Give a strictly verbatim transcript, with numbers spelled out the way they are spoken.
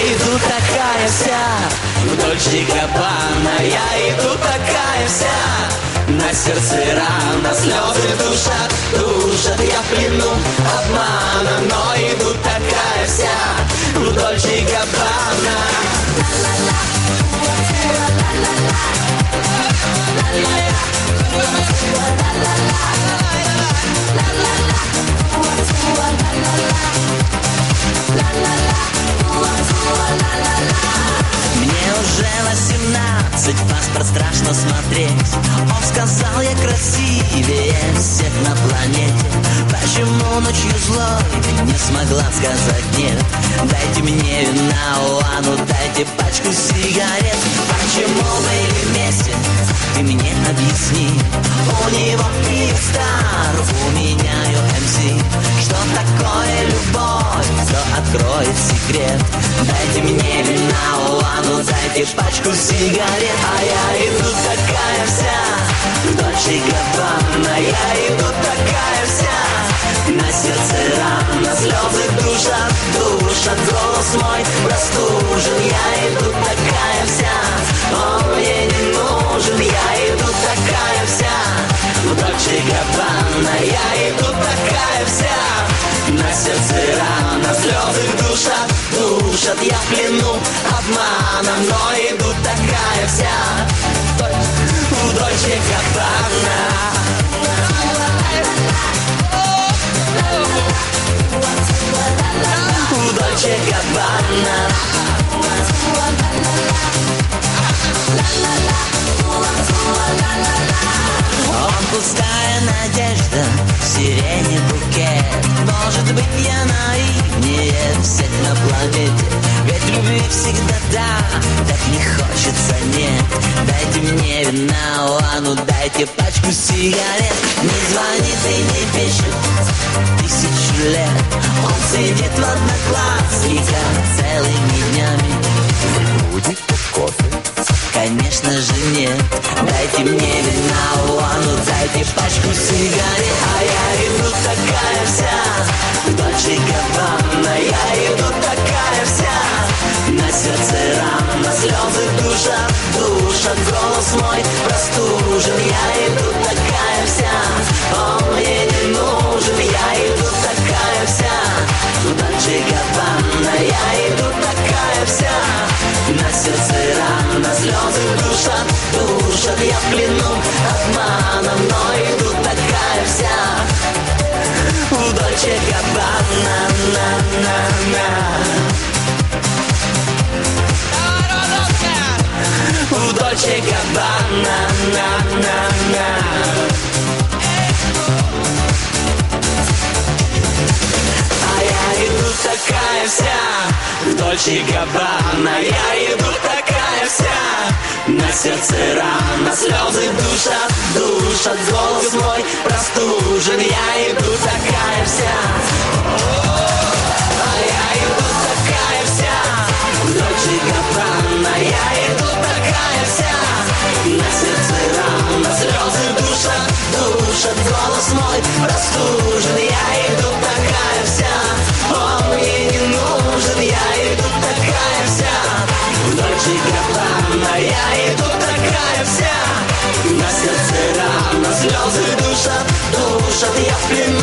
иду такая вся в Дольче Габбана. Я иду такая вся, на сердце рана, слезы душат, душат. Я в плену обмана, но иду такая вся в Дольче Габбана. Мне уже восемнадцать, паспорт страшно смотреть. Он сказал, я красивее всех на планете. Почему ночью злой не смогла сказать нет? Дайте мне вина, Лану, дайте пачку сигарет. Почему были вместе, ты мне объясни. У него Киевстар, у меня ю эм си. Что такое любовь, кто откроет секрет? Дайте мне вина, Лану, дайте пачку сигарет. А я иду такая вся в Дольче Габбана. Я иду такая вся, на сердце рана, слезы душат, душат. Голос мой простужен. Я иду такая вся, он мне не нужен. Я иду такая вся в Дольче Габбана. Я иду такая вся, на сердце рана, слезы душат, душат. Я в плену обмана, но иду такая вся в Дольче Габбана. В Дольче Габбана. Он пустая надежда, в сирене букет. Может быть, я наивнее всех на планете. Ведь любви всегда да, так не хочется нет. Дайте мне вина, Лану, дайте пачку сигарет. Не звонит и не пишет тысячу лет. Он сидит в Одноклассниках целыми днями. Будет кофе? Конечно же нет. Дайте мне вина, Лану, дайте пачку сигарет. А я иду такая вся в Дольче Габбана. Я иду такая вся, на сердце рана, слезы душат, душат. Голос мой простужен. Я иду такая вся, он мне не нужен. Я иду такая вся в Дольче Габбана. Я иду такая вся, на сердце рана, слезы душат, душат. Я в плену обманом, но иду такая вся в Дольче Габбана. На-на-на. В Дольче Габбана. На-на-на. А я иду такая вся в Дольче Габбана. Я иду такая вся, на сердце рана, слезы душат, душат. Голос мой простужен. Я иду такая вся, а я иду такая вся в Дольче Габбана. Я иду такая вся, на сердце рана, слезы душат, душат. Голос мой простужен. Я иду такая вся, он мне не нужен. Я иду такая вся в Дольче Габбана. Я иду такая вся, на сердце рана, слезы душат, душат. Я в плену